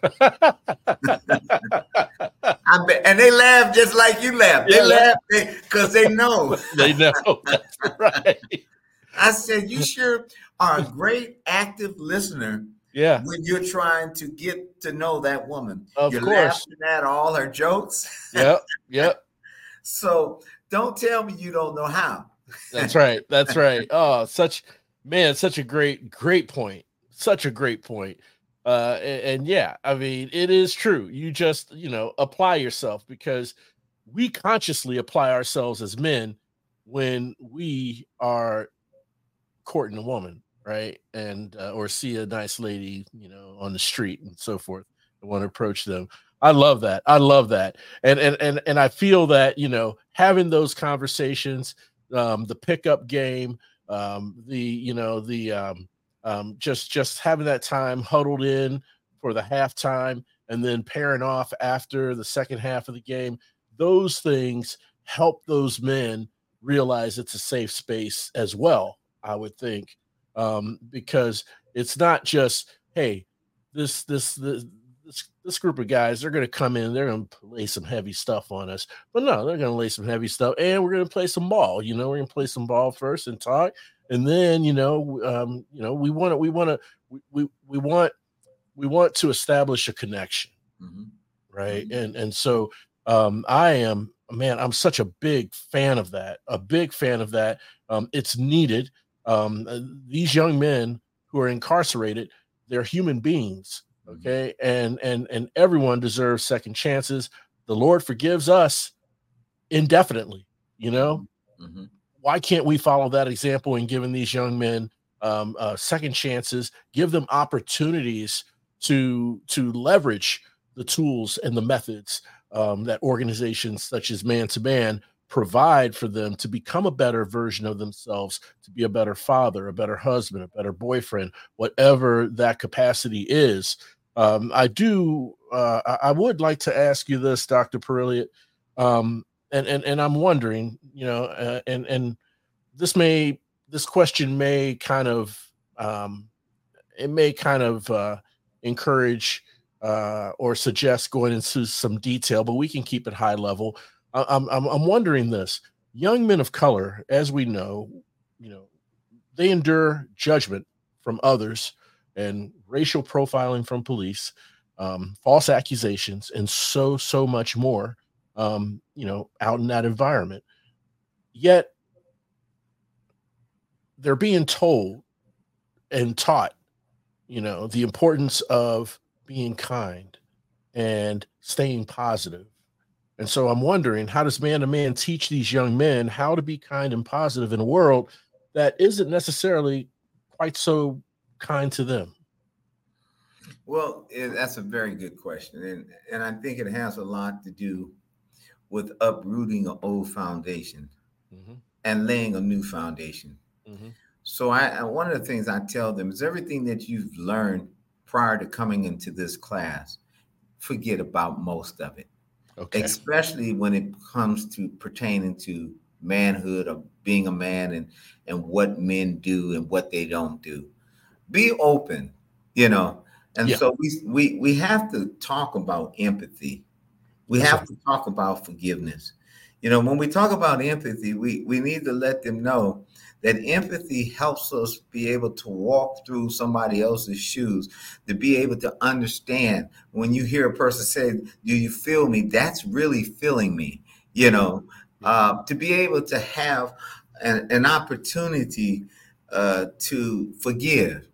I bet, and they laugh just like you laugh. They laugh because they know. They know. That's right. I said, you sure are a great active listener. Yeah. When you're trying to get to know that woman. Of you're course. laughing at all her jokes. Yep. So don't tell me you don't know how. That's right. Oh, such a great point. Such a great point. And yeah, I mean, it is true. You just, apply yourself, because we consciously apply ourselves as men when we are courting a woman, right? And or see a nice lady, on the street and so forth, and want to approach them. I love that. And I feel that, having those conversations, the pickup game, just having that time huddled in for the halftime and then pairing off after the second half of the game, those things help those men realize it's a safe space as well, I would think, because it's not just, hey, this group of guys, they're going to come in, they're going to lay some heavy stuff on us. But no, they're going to lay some heavy stuff, and we're going to play some ball. We're going to play some ball first and talk, and then we want to establish a connection, right? Mm-hmm. And so I'm such a big fan of that. It's needed. These young men who are incarcerated, they're human beings. Okay. And everyone deserves second chances. The Lord forgives us indefinitely, Mm-hmm. Why can't we follow that example in giving these young men second chances, give them opportunities to leverage the tools and the methods that organizations such as Man to Man provide for them to become a better version of themselves, to be a better father, a better husband, a better boyfriend, whatever that capacity is. I would like to ask you this, Dr. Perilliot, and I'm wondering, and this question may kind of encourage or suggest going into some detail, but we can keep it high level. I'm wondering this: young men of color, as we know, they endure judgment from others and racial profiling from police, false accusations, and so much more, out in that environment. Yet they're being told and taught, the importance of being kind and staying positive. And so I'm wondering, how does Man to Man teach these young men how to be kind and positive in a world that isn't necessarily quite so kind to them? Well, that's a very good question. And I think it has a lot to do with uprooting an old foundation and laying a new foundation. So one of the things I tell them is everything that you've learned prior to coming into this class, forget about most of it. Okay. Especially when it comes to pertaining to manhood or being a man and what men do and what they don't do. Be open, And so we have to talk about empathy. We have to talk about forgiveness. When we talk about empathy, we need to let them know that empathy helps us be able to walk through somebody else's shoes, to be able to understand when you hear a person say, "Do you feel me?" That's really feeling me, to be able to have an opportunity to forgive,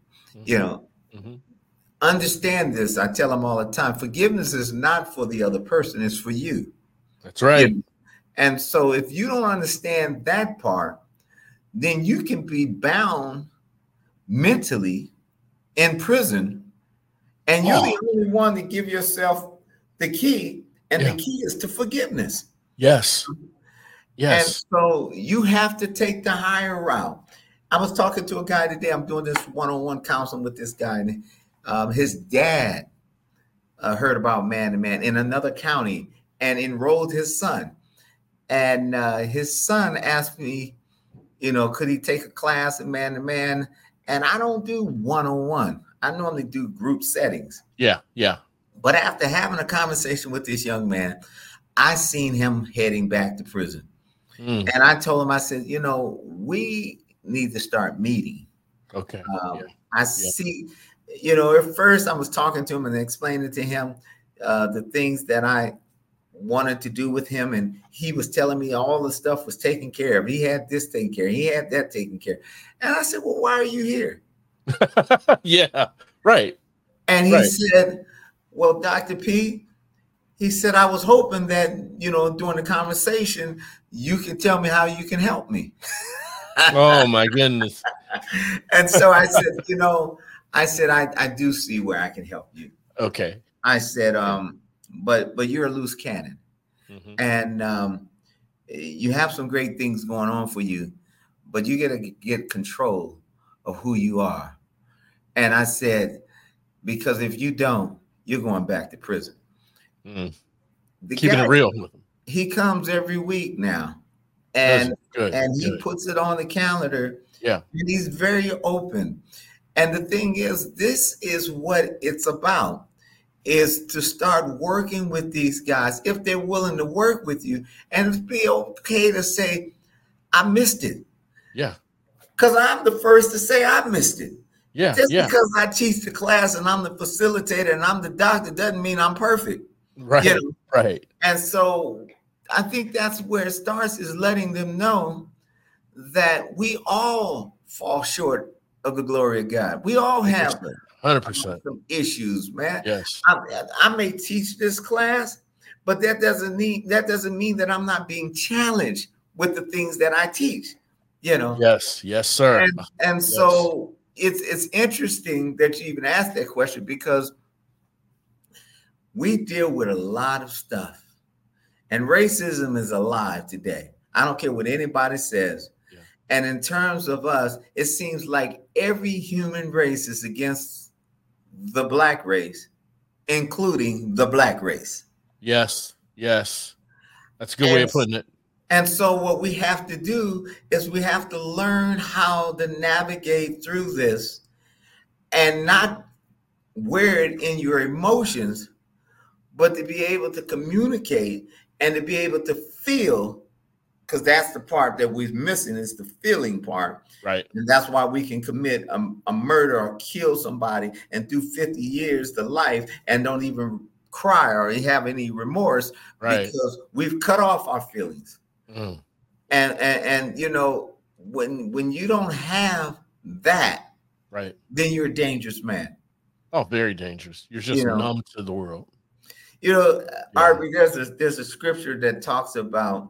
Understand this. I tell them all the time, forgiveness is not for the other person, it's for you. That's right. And so if you don't understand that part, then you can be bound mentally in prison, and you're the only one to give yourself the key, and the key is to forgiveness. Yes. And so you have to take the higher route. I was talking to a guy today. I'm doing this one-on-one counseling with this guy, and his dad heard about Man to Man in another county and enrolled his son. And his son asked me, could he take a class in man to man? And I don't do one-on-one. I normally do group settings. Yeah. Yeah. But after having a conversation with this young man, I seen him heading back to prison. And I told him, I said, we need to start meeting. Okay. I see, at first I was talking to him and explaining to him the things that I wanted to do with him. And he was telling me all the stuff was taken care of. He had this taken care of. He had that taken care of. And I said, well, why are you here? Yeah, right. And he said, well, Dr. P, he said, I was hoping that, during the conversation, you can tell me how you can help me. Oh, my goodness. And so I said, I do see where I can help you. Okay. I said, but you're a loose cannon. Mm-hmm. And you have some great things going on for you, but you got to get control of who you are. And I said, because if you don't, you're going back to prison. Keeping it real with him. He comes every week now, and he puts it on the calendar. Yeah, and he's very open. And the thing is, this is what it's about: is to start working with these guys if they're willing to work with you, and it's be okay to say, "I missed it." Yeah, because I'm the first to say I missed it. Yeah, just because I teach the class and I'm the facilitator and I'm the doctor doesn't mean I'm perfect. Right, right. And so I think that's where it starts, is letting them know that we all fall short of the glory of God. We all have 100% some issues, man. Yes. I may teach this class, but that doesn't mean that I'm not being challenged with the things that I teach. Yes, sir. And yes. So it's interesting that you even asked that question, because we deal with a lot of stuff, and racism is alive today. I don't care what anybody says. Yeah. And in terms of us, it seems like every human race is against the black race, including the black race. Yes. That's a good way of putting it. And so what we have to do is we have to learn how to navigate through this and not wear it in your emotions, but to be able to communicate and to be able to feel, because that's the part that we're missing, is the feeling part. Right. And that's why we can commit a murder or kill somebody and do 50 years to life and don't even cry or have any remorse, right? Because we've cut off our feelings. And when you don't have that, right, then you're a dangerous man. Oh, very dangerous. You're just numb to the world. Arby, there's a scripture that talks about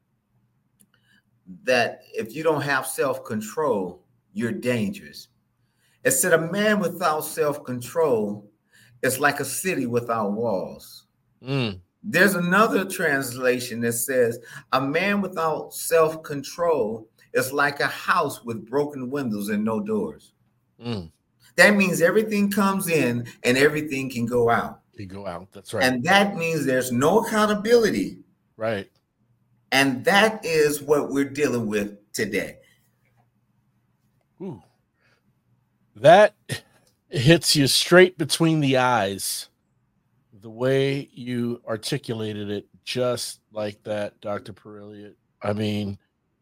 that if you don't have self-control, you're dangerous. It said a man without self-control is like a city without walls. There's another translation that says a man without self-control is like a house with broken windows and no doors. That means everything comes in and everything can go out. That's right. And that means there's no accountability. Right. And that is what we're dealing with today. Ooh. That hits you straight between the eyes. The way you articulated it, just like that, Dr. Perilliot. I mean,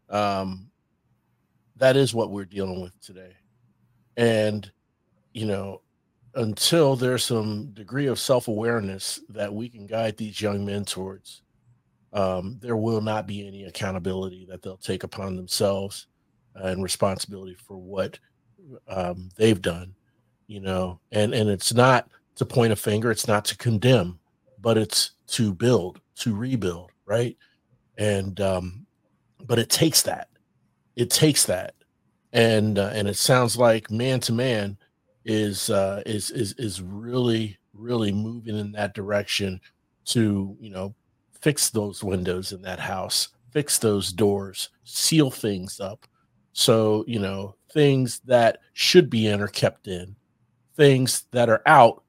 that is what we're dealing with today. And, until there's some degree of self-awareness that we can guide these young men towards, there will not be any accountability that they'll take upon themselves and responsibility for what they've done, and it's not to point a finger, it's not to condemn, but it's to build, to rebuild, right? And but it takes that, and it sounds like Man to Man is really moving in that direction to fix those windows in that house, fix those doors, seal things up, so things that should be in are kept in, things that are out,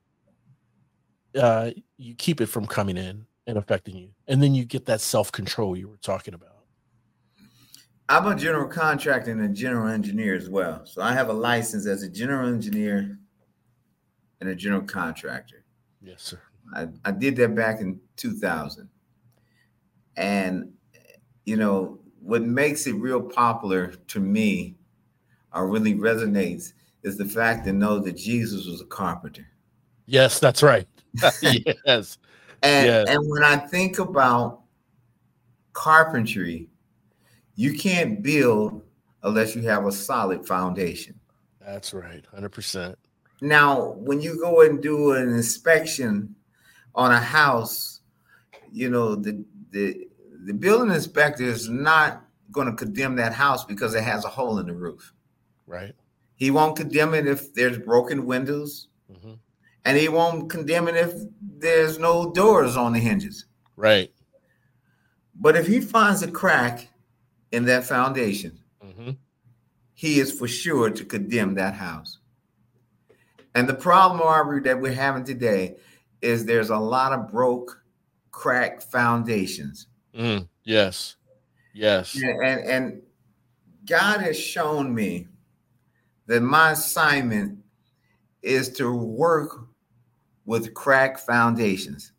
you keep it from coming in and affecting you. And then you get that self-control you were talking about. I'm a general contractor and a general engineer as well. So I have a license as a general engineer and a general contractor. Yes, sir. I did that back in 2000. And, you know, what makes it real popular to me or really resonates is the fact to know that Jesus was a carpenter. Yes, that's right. Yes. And when I think about carpentry, you can't build unless you have a solid foundation. That's right. 100%. Now, when you go and do an inspection on a house, you know, the building inspector is not going to condemn that house because it has a hole in the roof. Right. He won't condemn it if there's broken windows. Mm-hmm. And he won't condemn it if there's no doors on the hinges. Right. But if he finds a crack in that foundation, mm-hmm. he is for sure to condemn that house. And the problem, Aubrey, that we're having today is there's a lot of broke, cracked foundations. Yes. Yes. And God has shown me that my assignment is to work with cracked foundations.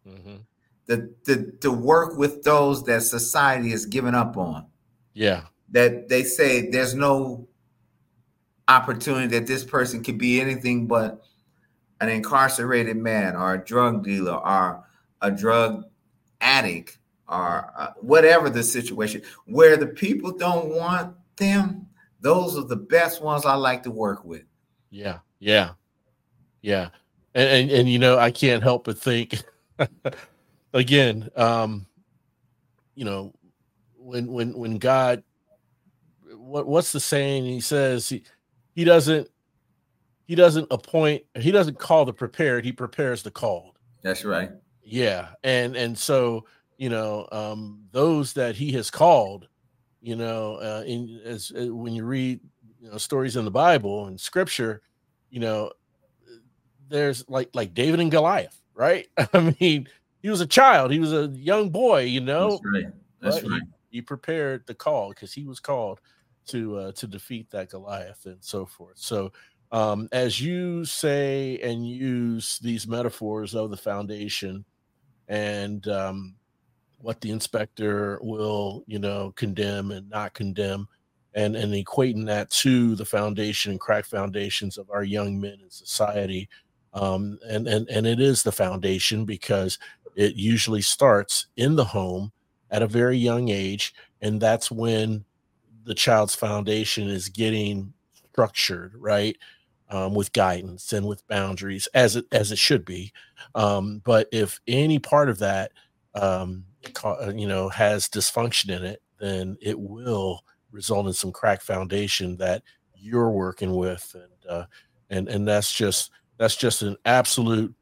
To work with those that society has given up on. Yeah. That they say there's no opportunity, that this person could be anything but an incarcerated man or a drug dealer or a drug addict or whatever the situation, where the people don't want them. Those are the best ones I like to work with. Yeah. Yeah. Yeah. And you know, I can't help but think again, you know, when God, what's the saying? He says he doesn't appoint, he doesn't call the prepared, he prepares the called. That's right. Yeah. And so, you know, those that he has called, you know, when you read, you know, stories in the Bible and scripture, you know, there's like David and Goliath, right? I mean, he was a child, he was a young boy, you know. That's right. That's right. He prepared the call because he was called to defeat that Goliath and so forth. So as you say and use these metaphors of the foundation and what the inspector will, you know, condemn and not condemn, and equating that to the foundation and crack foundations of our young men in society. And it is the foundation because it usually starts in the home at a very young age. And that's when the child's foundation is getting structured, right? With guidance and with boundaries as it should be. But if any part of that, you know, has dysfunction in it, then it will result in some cracked foundation that you're working with. And that's just an absolute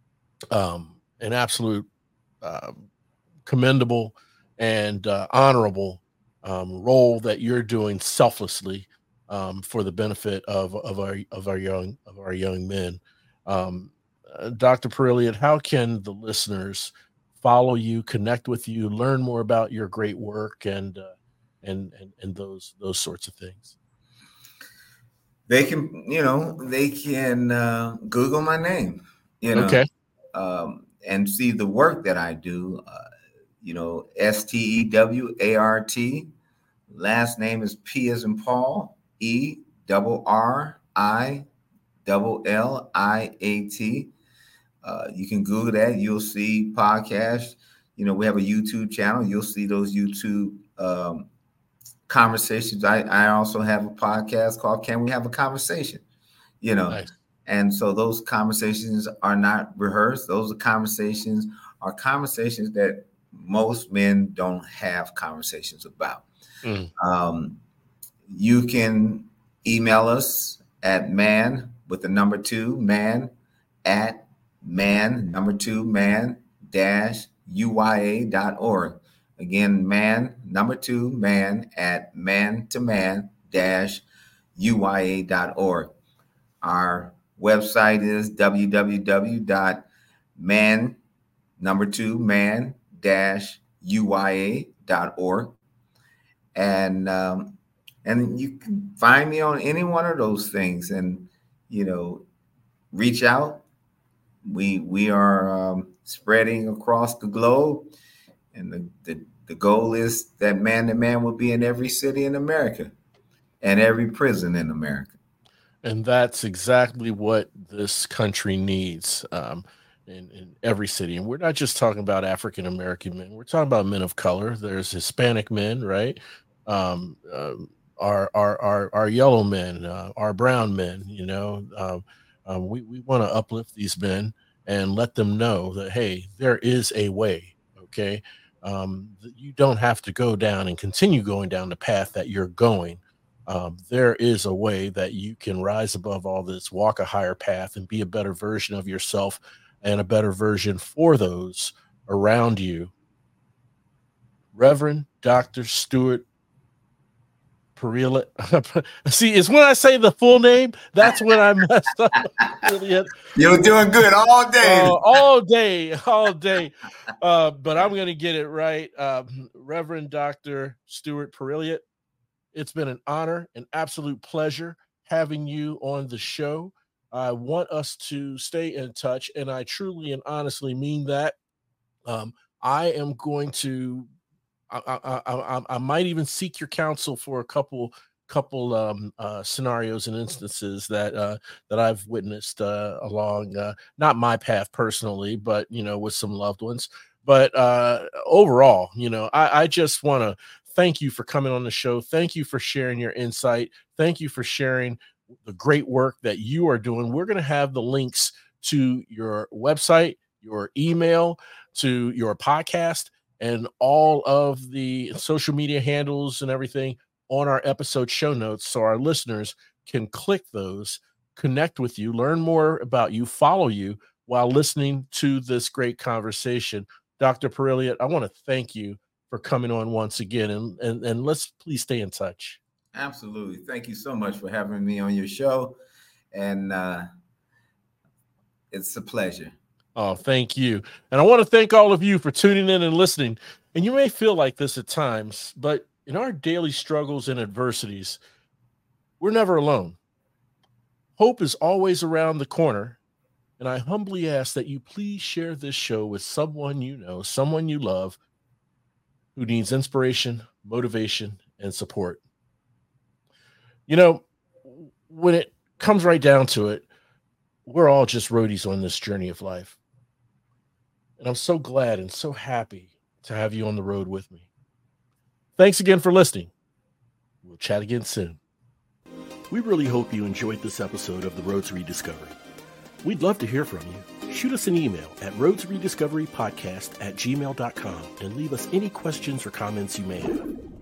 commendable and honorable role that you're doing selflessly for the benefit of our young men. Dr. Perilliot, how can the listeners follow you, connect with you, learn more about your great work and those sorts of things? They can, Google my name, Okay. And see the work that I do. Stewart. Last name is P as in Paul, ERRILLIAT. You can Google that. You'll see podcasts. We have a YouTube channel. You'll see those YouTube conversations. I also have a podcast called Can We Have a Conversation? Nice. And so those conversations are not rehearsed. Those conversations are conversations that most men don't have conversations about. You can email us at man with the number 2 man at man-uya.org. Again, man, number 2 man at man-uya.org. Our website is www.man-uya.org. And you can find me on any one of those things, and reach out. We are spreading across the globe, and the goal is that man-to-man will be in every city in America and every prison in America. And that's exactly what this country needs, in every city. And we're not just talking about African American men. We're talking about men of color. There's Hispanic men, right? Our yellow men, our brown men. We want to uplift these men and let them know that, hey, there is a way. Okay, you don't have to go down and continue going down the path that you're going. There is a way that you can rise above all this, walk a higher path, and be a better version of yourself and a better version for those around you. Reverend Dr. Stuart Perilliet. See, it's when I say the full name, that's when I messed up. You're doing good all day. All day. But I'm going to get it right. Reverend Dr. Stuart Perilliet, it's been an honor, an absolute pleasure having you on the show. I want us to stay in touch, and I truly and honestly mean that. I am going to, I might even seek your counsel for a couple scenarios and instances that I've witnessed along, not my path personally, but with some loved ones. But overall, I just want to thank you for coming on the show. Thank you for sharing your insight. Thank you for sharing the great work that you are doing. We're going to have the links to your website, your email, to your podcast, and all of the social media handles and everything on our episode show notes, so our listeners can click those, connect with you, learn more about you, follow you while listening to this great conversation. Dr. Perilliet, I want to thank you for coming on once again, and let's please stay in touch. Absolutely. Thank you so much for having me on your show, and it's a pleasure. Oh, thank you. And I want to thank all of you for tuning in and listening. And you may feel like this at times, but in our daily struggles and adversities, we're never alone. Hope is always around the corner. And I humbly ask that you please share this show with someone you know, someone you love, who needs inspiration, motivation, and support. When it comes right down to it, we're all just roadies on this journey of life. And I'm so glad and so happy to have you on the road with me. Thanks again for listening. We'll chat again soon. We really hope you enjoyed this episode of The Road to Rediscovery. We'd love to hear from you. Shoot us an email at roadtorediscoverypodcast@gmail.com and leave us any questions or comments you may have.